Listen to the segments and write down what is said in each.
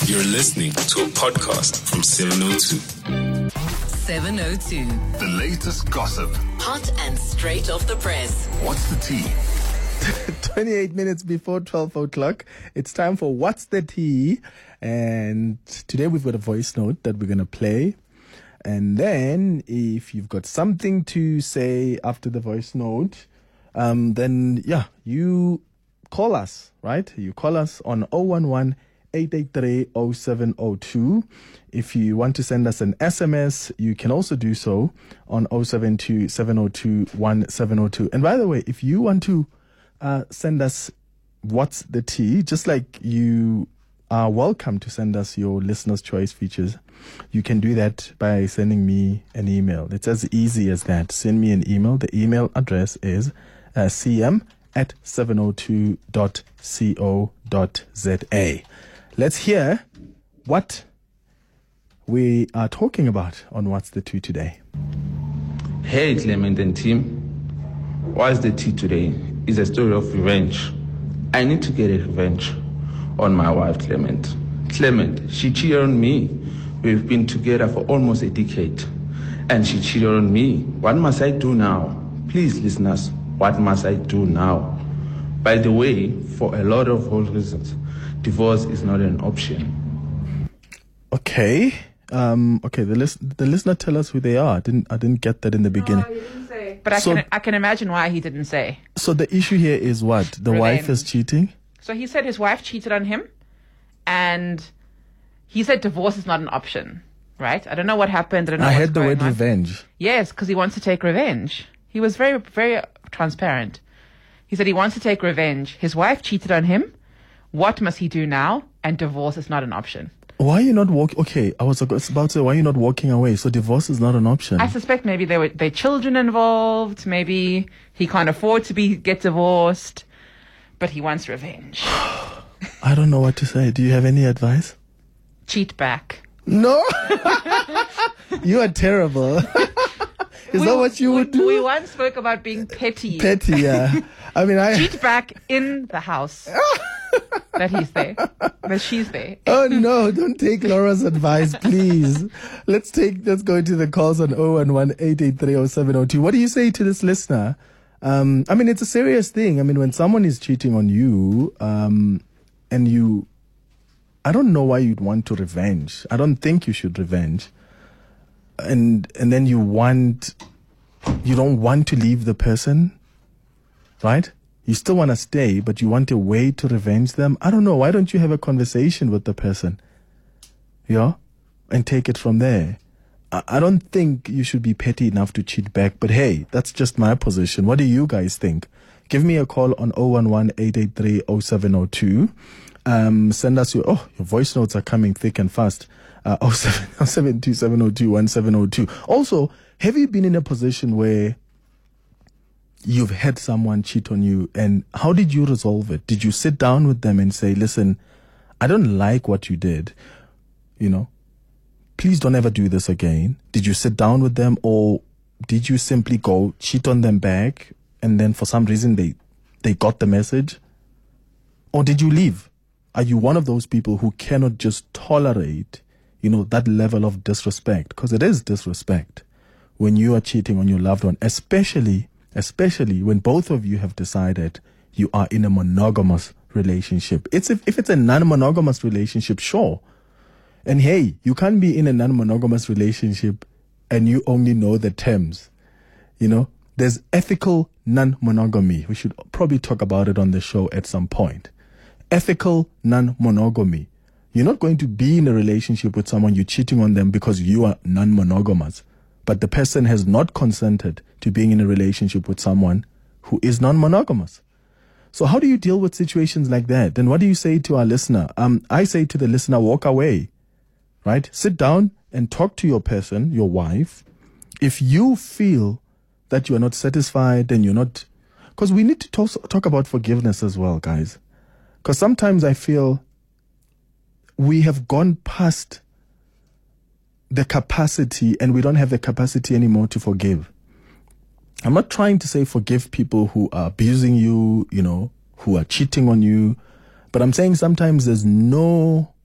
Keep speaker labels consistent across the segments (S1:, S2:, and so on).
S1: You're listening to a podcast from 702.
S2: 702.
S1: The latest gossip.
S2: Hot and straight off the press.
S1: What's the tea?
S3: 28 minutes before 12 o'clock. It's time for What's the Tea? And today we've got a voice note that we're going to play. And then if you've got something to say after the voice note, then you call us, right? You call us on 011-883-0702. If you want to send us an SMS, you can also do so on 072-702-1702. And by the way, if you want to send us What's the Tea, just like you are welcome to send us your listener's choice features, you can do that by sending me an email. It's as easy as that. Send me an email. The email address is cm@702.co.za. Let's hear what we are talking about on What's the Tea today.
S4: Hey Clement and team, What's the Tea today is a story of revenge. I need to get a revenge on my wife Clement. Clement, she cheated on me. We've been together for almost a decade and she cheated on me. What must I do now? Please listeners, what must I do now? By the way, for a lot of whole reasons, divorce is not an option.
S3: Okay. The listener tell us who they are. I didn't get that in the beginning.
S5: He didn't say. But I can imagine why he didn't say.
S3: So the issue here is what? The wife is cheating?
S5: So he said his wife cheated on him, and he said divorce is not an option, right? I don't know what happened. I
S3: heard the word revenge.
S5: Yes, because he wants to take revenge. He was very, very transparent. He said he wants to take revenge. His wife cheated on him. What must he do now? And divorce is not an option.
S3: Why are you not walking? Okay, I was about to say, why are you not walking away? So divorce is not an option.
S5: I suspect maybe there were children involved. Maybe he can't afford to get divorced, but he wants revenge.
S3: I don't know what to say. Do you have any advice?
S5: Cheat back.
S3: No. You are terrible. Is that what you would do?
S5: We once spoke about being petty.
S3: Petty, yeah. I mean,
S5: cheat back in the house. That he's there. That she's there.
S3: Oh no, don't take Laura's advice, please. Let's go to the calls on 011-883-0702. What do you say to this listener? I mean, it's a serious thing. I mean, when someone is cheating on you, and I don't know why you'd want to revenge. I don't think you should revenge. And then you don't want to leave the person, right? You still want to stay, but you want a way to revenge them. I don't know. Why don't you have a conversation with the person? Yeah? And take it from there. I don't think you should be petty enough to cheat back. But hey, that's just my position. What do you guys think? Give me a call on 011-883-0702. Send us your voice notes are coming thick and fast. 072-702-1702. Also, have you been in a position where you've had someone cheat on you, and how did you resolve it? Did you sit down with them and say, listen, I don't like what you did, please don't ever do this again? Did you sit down with them, or did you simply go cheat on them back, and then for some reason they got the message? Or did you leave? Are you one of those people who cannot just tolerate, that level of disrespect? Because it is disrespect when you are cheating on your loved one, especially when both of you have decided you are in a monogamous relationship. If it's a non-monogamous relationship, sure. And hey, you can't be in a non-monogamous relationship and you only know the terms. There's ethical non-monogamy. We should probably talk about it on the show at some point. Ethical non-monogamy. You're not going to be in a relationship with someone, you're cheating on them because you are non-monogamous. But the person has not consented to being in a relationship with someone who is non-monogamous. So how do you deal with situations like that? Then what do you say to our listener? I say to the listener, walk away, right? Sit down and talk to your person, your wife. If you feel that you are not satisfied, then you're not... Because we need to talk about forgiveness as well, guys. Because sometimes I feel we have gone past the capacity, and we don't have the capacity anymore to forgive. I'm not trying to say forgive people who are abusing you, who are cheating on you. But I'm saying sometimes there's no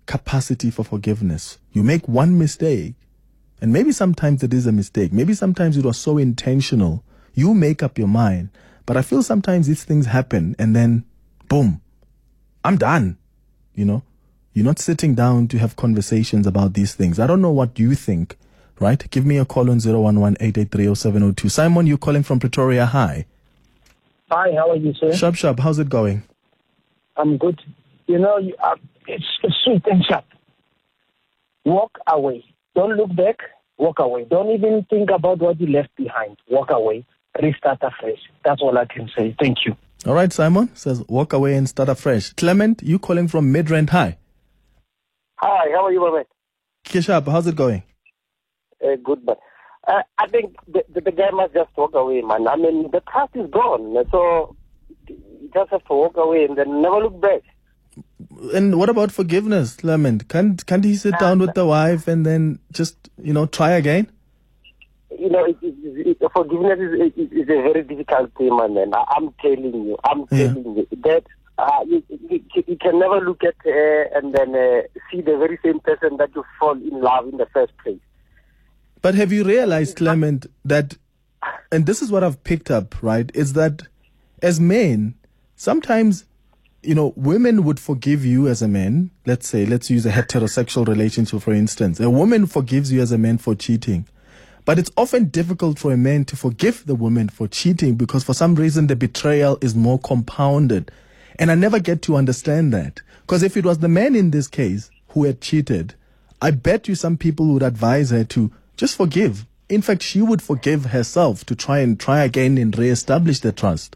S3: capacity for forgiveness. You make one mistake, and maybe sometimes it is a mistake. Maybe sometimes it was so intentional. You make up your mind. But I feel sometimes these things happen, and then, boom, I'm done. You know, you're not sitting down to have conversations about these things. I don't know what you think, right? Give me a call on 011-883-0702. Simon, you're calling from Pretoria. Hi.
S6: Hi, how are you, sir?
S3: Sharp. How's it going?
S6: I'm good. You know, it's sweet and sharp. Walk away. Don't look back. Walk away. Don't even think about what you left behind. Walk away. Restart afresh. That's all I can say. Thank you.
S3: All right, Simon says walk away and start afresh. Clement, you calling from Midrand. Hi.
S7: Hi, how are you, my man?
S3: Kishap, how's it going?
S7: Good, man. I think the guy must just walk away, man. I mean, the trust is gone. So you just have to walk away and then never look back.
S3: And what about forgiveness, Clement? Can't he sit down with the wife and then just, try again?
S7: You know, forgiveness is a very difficult thing, man. I'm telling you that you can never look at her and then see the very same person that you fall in love in the first place.
S3: But have you realized, Clement, that, and this is what I've picked up, right, is that as men, sometimes, women would forgive you as a man. Let's use a heterosexual relationship, for instance. A woman forgives you as a man for cheating. But it's often difficult for a man to forgive the woman for cheating because for some reason the betrayal is more compounded. And I never get to understand that. Because if it was the man in this case who had cheated, I bet you some people would advise her to just forgive. In fact, she would forgive herself to try again and reestablish the trust.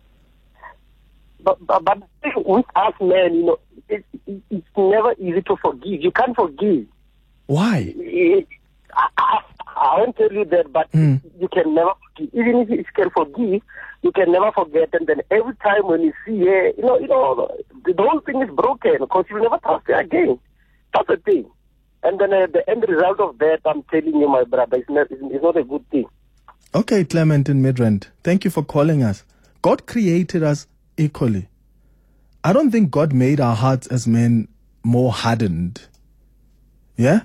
S7: But with us men, it's never easy to forgive. You can't forgive.
S3: Why?
S7: I won't tell you that, but you can never forgive. Even if you can forgive, you can never forget. And then every time when you see her, the whole thing is broken because you'll never trust her again. That's the thing. And then the end result of that, I'm telling you, my brother, it's not a good thing.
S3: Okay, Clement in Midrand, thank you for calling us. God created us equally. I don't think God made our hearts as men more hardened. Yeah?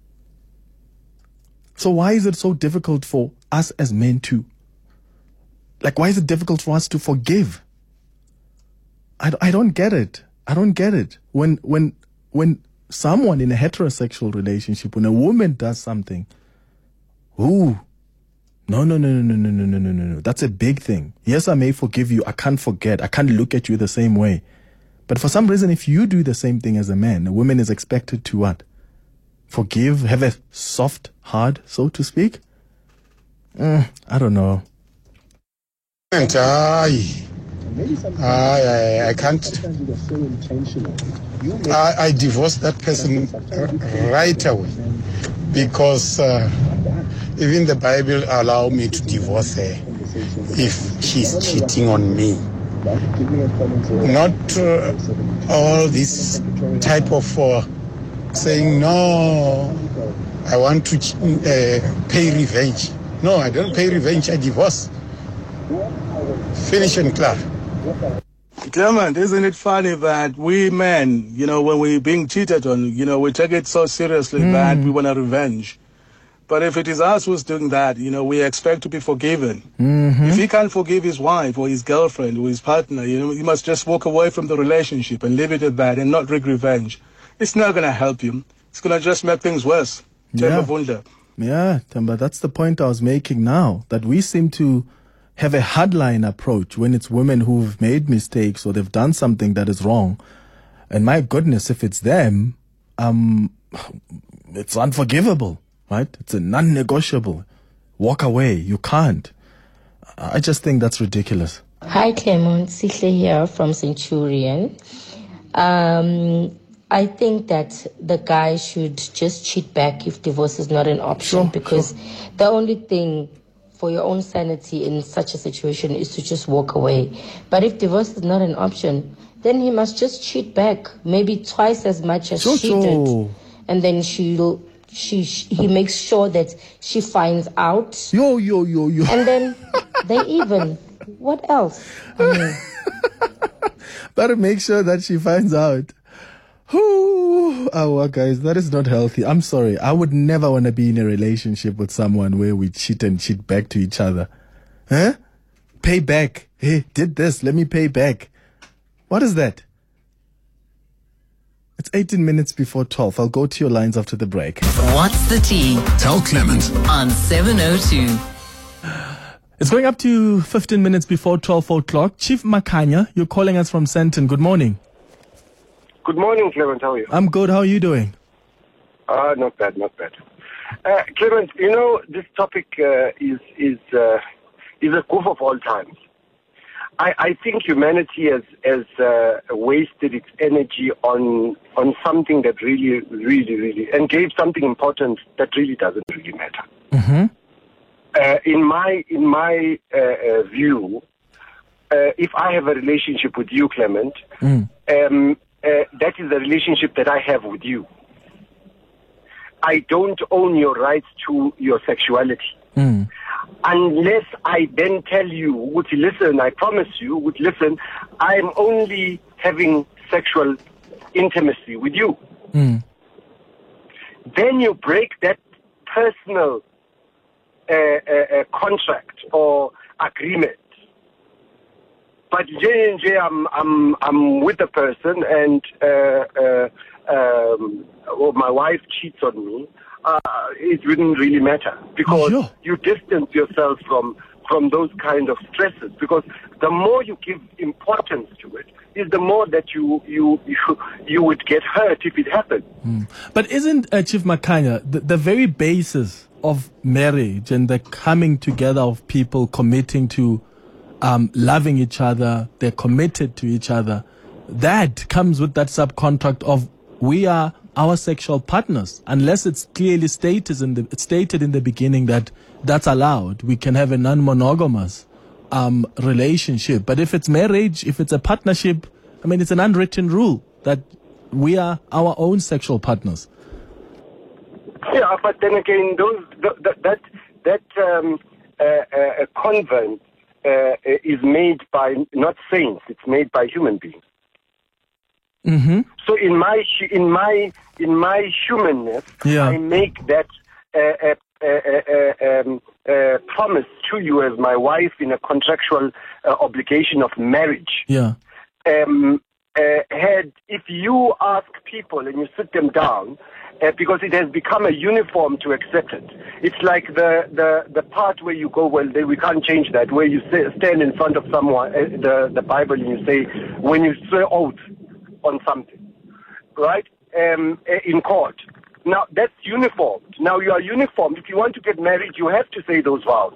S3: So why is it so difficult for us as men to, why is it difficult for us to forgive? I don't get it. I don't get it. When someone in a heterosexual relationship, when a woman does something, no. That's a big thing. Yes, I may forgive you. I can't forget. I can't look at you the same way. But for some reason, if you do the same thing as a man, a woman is expected to what? Forgive, have a soft heart, so to speak? I don't know.
S8: I can't. I divorced that person right away because even the Bible allow me to divorce her if she's cheating on me. Not all this type of saying, no, I want to pay revenge. No, I don't pay revenge, I divorce. Finish and clear.
S9: Clement, isn't it funny that we men, when we're being cheated on, we take it so seriously that we want a revenge. But if it is us who's doing that, we expect to be forgiven. Mm-hmm. If he can't forgive his wife or his girlfriend or his partner, he must just walk away from the relationship and leave it at that and not rig revenge. It's not going to help you. It's going to just make things worse.
S3: Yeah, Themba, that's the point I was making now, that we seem to have a hardline approach when it's women who've made mistakes or they've done something that is wrong. And my goodness, if it's them, it's unforgivable, right? It's a non-negotiable. Walk away. You can't. I just think that's ridiculous.
S10: Hi, Clement. Sihle here from Centurion. I think that the guy should just cheat back if divorce is not an option, because the only thing for your own sanity in such a situation is to just walk away. But if divorce is not an option, then he must just cheat back, maybe twice as much as she did. And then he makes sure that she finds out. And then they even. What else?
S3: Better make sure that she finds out. Ooh, oh, guys, that is not healthy. I'm sorry. I would never want to be in a relationship with someone where we cheat and cheat back to each other. Huh? Pay back. Hey, did this. Let me pay back. What is that? It's 18 minutes before 12. I'll go to your lines after the break.
S2: What's the tea?
S1: Tell Clement.
S2: On 702.
S3: It's going up to 15 minutes before 12 o'clock. Chief Makhanya, you're calling us from Sandton. Good morning.
S11: Good morning, Clement. How are you?
S3: I'm good. How are you doing?
S11: Not bad. Clement, you know, this topic is a goof of all times. I think humanity has wasted its energy on something that really, and gave something important that really doesn't really matter.
S3: Mm-hmm.
S11: In my view, if I have a relationship with you, Clement, that is the relationship that I have with you. I don't own your rights to your sexuality. Unless I then tell you, would you listen, I promise you, would listen, I'm only having sexual intimacy with you. Then you break that personal contract or agreement. But J&J, I'm with a person and my wife cheats on me. It wouldn't really matter because you distance yourself from those kind of stresses. Because the more you give importance to it, is the more that you would get hurt if it happened.
S3: But isn't Chief Makhanya the very basis of marriage and the coming together of people committing to loving each other, they're committed to each other, that comes with that subcontract of we are our sexual partners, unless it's clearly stated in the beginning that that's allowed. We can have a non-monogamous relationship. But if it's marriage, if it's a partnership, I mean, it's an unwritten rule that we are our own sexual partners.
S11: Yeah, but then again, that convent is made by not saints; it's made by human beings.
S3: Mm-hmm.
S11: So in my humanness, I make that promise to you as my wife in a contractual obligation of marriage.
S3: Yeah.
S11: If you ask people and you sit them down, because it has become a uniform to accept it. It's like the part where you go, well, we can't change that, where you stand in front of someone, the Bible, and you say, when you swear oath on something, right, in court. Now, that's uniformed. Now, you are uniformed. If you want to get married, you have to say those vows.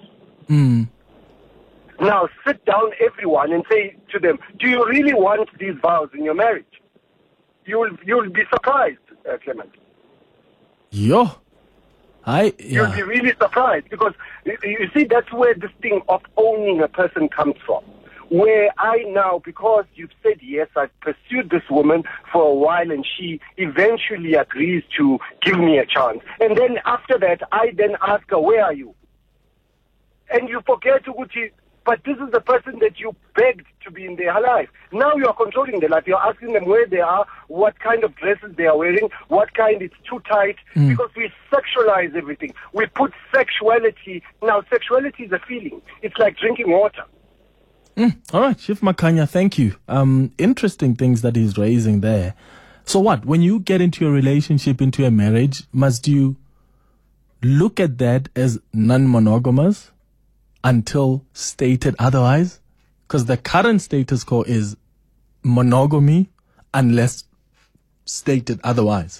S11: Now, sit down, everyone, and say to them, do you really want these vows in your marriage? You'll be surprised, Clement.
S3: You'll
S11: be really surprised because, you see, that's where this thing of owning a person comes from. Where I now, because you've said yes, I've pursued this woman for a while and she eventually agrees to give me a chance. And then after that, I then ask her, where are you? And you forget, Uguchi, but this is the person that you begged to be in their life. Now you are controlling their life. You're asking them where they are, what kind of dresses they are wearing, what kind it's too tight, because we sexualize everything. We put sexuality. Now, sexuality is a feeling. It's like drinking water.
S3: All right, Chief Makhanya, thank you. Interesting things that he's raising there. So what, when you get into a relationship, into a marriage, must you look at that as non-monogamous until stated otherwise? Because the current status quo is monogamy unless stated otherwise.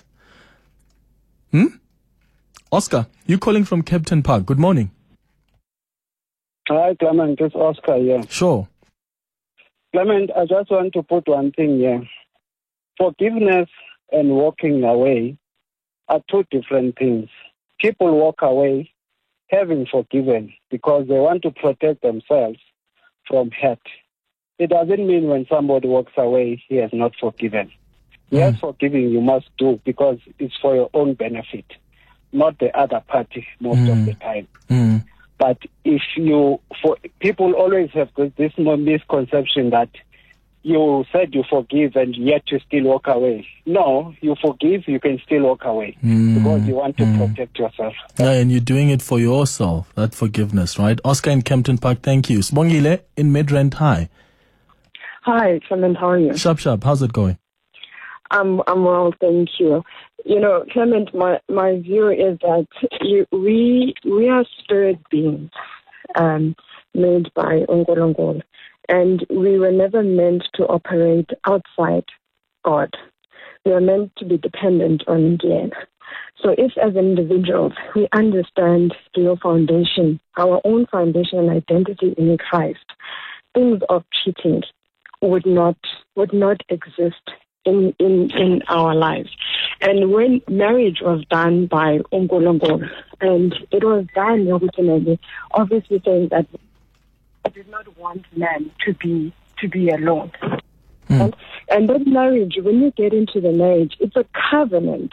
S3: Oscar, you calling from Captain Park. Good morning.
S12: Hi, Clement. It's Oscar here.
S3: Sure.
S12: Clement, I just want to put one thing here. Forgiveness and walking away are two different things. People walk away having forgiven because they want to protect themselves from hurt. It doesn't mean when somebody walks away, he has not forgiven. Yes, forgiving you must do because it's for your own benefit, not the other party most of the time. But if people always have this misconception that you said you forgive and yet you still walk away. No, you forgive, you can still walk away because you want to protect yourself.
S3: Yeah, and you're doing it for yourself, that forgiveness, right? Oscar in Kempton Park, thank you. Sibongile in Midrand, hi.
S13: Hi, Clement, how are you?
S3: Sharp, how's it going?
S13: I'm well, thank you. You know, Clement, my view is that we are spirit beings made by Unkulunkulu. And we were never meant to operate outside God. We are meant to be dependent on Him. So if as individuals we understand your foundation, our own foundation and identity in Christ, things of cheating would not exist in our lives. And when marriage was done by Unkulunkulu, and it was done obviously saying that I did not want man to be alone. And that marriage, when you get into the marriage, it's a covenant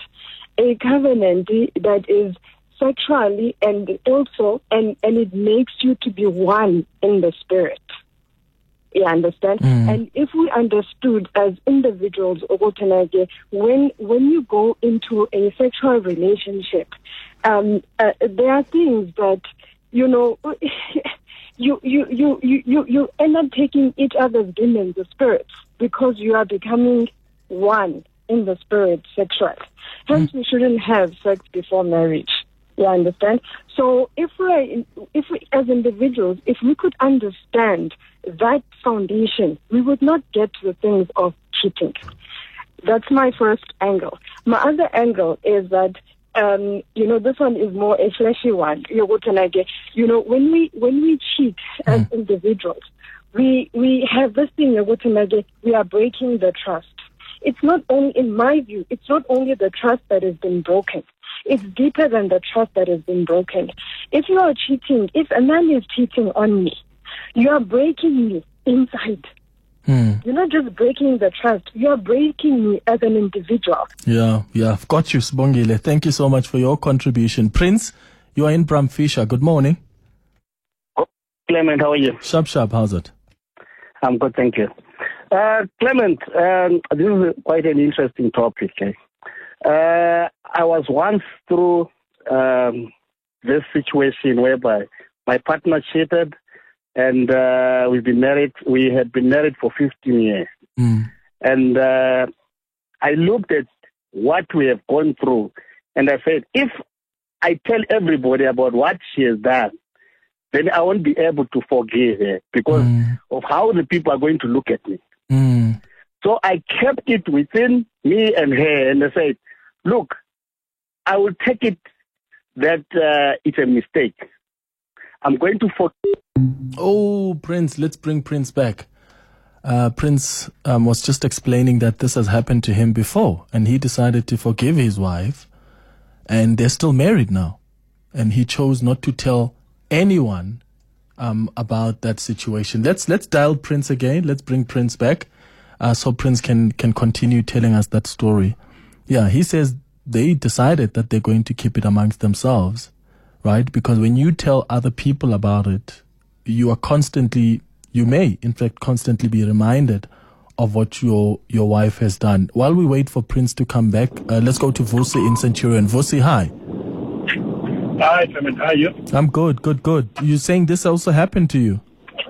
S13: that is sexually and also and it makes you to be one in the spirit. You understand? And if we understood as individuals, when you go into a sexual relationship, there are things that, you know, you end up taking each other's demons, the spirits, because you are becoming one in the spirit sexually. Hence, we shouldn't have sex before marriage. You understand? So if we as individuals, if we could understand that foundation, we would not get to the things of cheating. That's my first angle. My other angle is that you know, this one is more a fleshy one. You know, when we cheat as individuals, we have this thing, we are breaking the trust. It's not only, in my view, it's not only the trust that has been broken. It's deeper than the trust that has been broken. If you are cheating, if a man is cheating on me, you are breaking me inside. You're not just breaking the trust, you're breaking me as an individual. Yeah, I've got you, Sibongile. Thank you so much for your contribution. Prince, you are in Bramfisher. Good morning.
S14: Clement, how are you?
S3: Sharp, how's it?
S14: I'm good, thank you. Clement, this is quite an interesting topic. I was once through this situation whereby my partner cheated, and we've been married. We had been married for 15 years. And I looked at what we have gone through, and I said, if I tell everybody about what she has done, then I won't be able to forgive her because of how the people are going to look at me. So I kept it within me and her, and I said, look, I will take it that it's a mistake. I'm going to forgive.
S3: Oh, Prince, let's bring Prince back. Prince was just explaining that this has happened to him before, and he decided to forgive his wife, and they're still married now. And he chose not to tell anyone about that situation. Let's dial Prince again. Let's bring Prince back so Prince can continue telling us that story. Yeah, he says they decided that they're going to keep it amongst themselves, right? Because when you tell other people about it, you may, in fact, constantly be reminded of what your wife has done. While we wait for Prince to come back, let's go to Vusi in Centurion. Vusi, hi.
S15: Hi, Clement. How are you?
S3: I'm good. You're saying this also happened to you?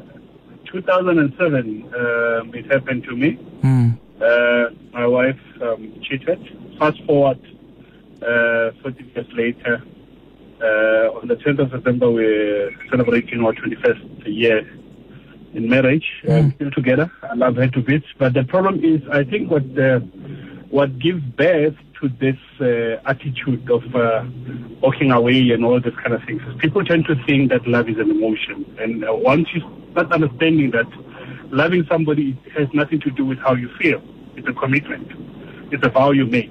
S15: 2007, it happened to me. My wife cheated. Fast forward 40 years later, on the 10th of September, we're celebrating our 21st year in marriage. Still together. I love her to bits. But the problem is, I think what gives birth to this attitude of walking away and all this kind of things is people tend to think that love is an emotion. And once you start understanding that loving somebody has nothing to do with how you feel, it's a commitment. It's a vow you make.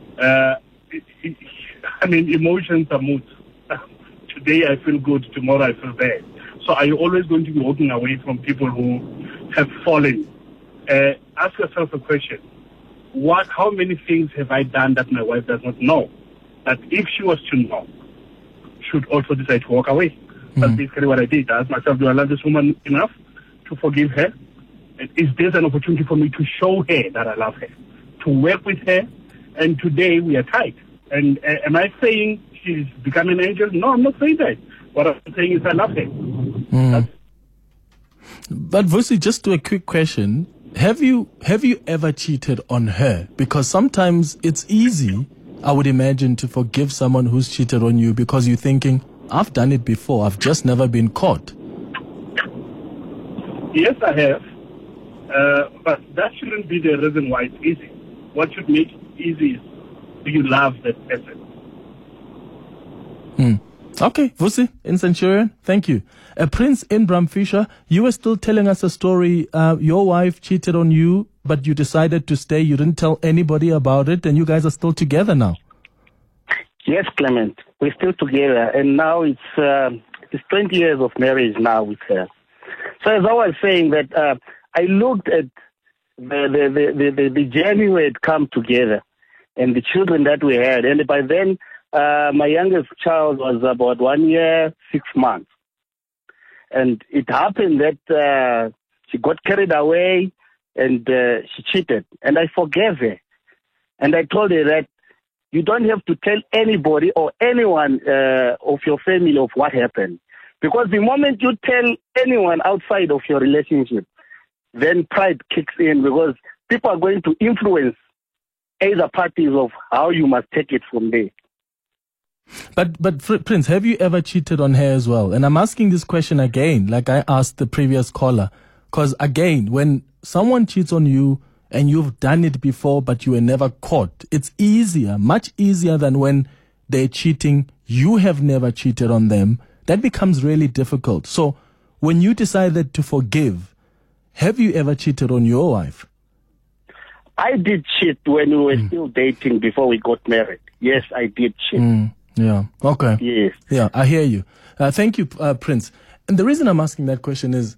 S15: Emotions are moods. Today I feel good, tomorrow I feel bad. So are you always going to be walking away from people who have fallen? Ask yourself a question. How many things have I done that my wife does not know? That if she was to know, should also decide to walk away. That's basically what I did. I asked myself, do I love this woman enough to forgive her? is there's an opportunity for me to show her that I love her, to work with her, and today we are tied. And am I saying she's become an angel? No, I'm not saying that. What I'm saying is I love her.
S3: But Vusi, just to a quick question, have you ever cheated on her? Because sometimes it's easy, I would imagine, to forgive someone who's cheated on you because you're thinking, I've done it before, I've just never been caught.
S15: Yes, I have. But that shouldn't be the reason why it's easy. What should make it easy is, do you love that person?
S3: Okay, Vusi in Centurion, thank you. Prince in Bramfisher, you were still telling us a story. Your wife cheated on you, but you decided to stay. You didn't tell anybody about it, and you guys are still together now.
S14: Yes, Clement, we're still together, and now it's 20 years of marriage now with her. So as I was saying that I looked at the journey we had come together and the children that we had, and by then my youngest child was about 1 year, 6 months. And it happened that she got carried away and she cheated. And I forgave her. And I told her that you don't have to tell anybody or anyone of your family of what happened. Because the moment you tell anyone outside of your relationship, then pride kicks in because people are going to influence either parties of how you must take it from there.
S3: But Prince, have you ever cheated on her as well? And I'm asking this question again, like I asked the previous caller, because again, when someone cheats on you and you've done it before, but you were never caught, it's easier, much easier than when they're cheating, you have never cheated on them. That becomes really difficult. So when you decided to forgive, have you ever cheated on your wife?
S14: I did cheat when we were still dating before we got married. Yes, I did cheat.
S3: Yeah. Okay.
S14: Yes.
S3: Yeah, I hear you. Thank you, Prince. And the reason I'm asking that question is,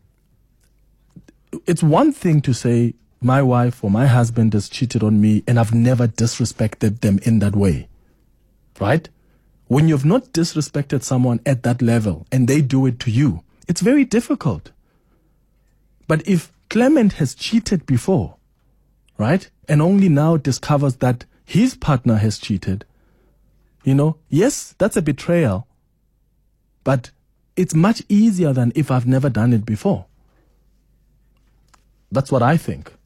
S3: it's one thing to say my wife or my husband has cheated on me and I've never disrespected them in that way. Right? When you've not disrespected someone at that level and they do it to you, it's very difficult. But if Clement has cheated before, right, and only now discovers that his partner has cheated, yes, that's a betrayal, but it's much easier than if I've never done it before. That's what I think.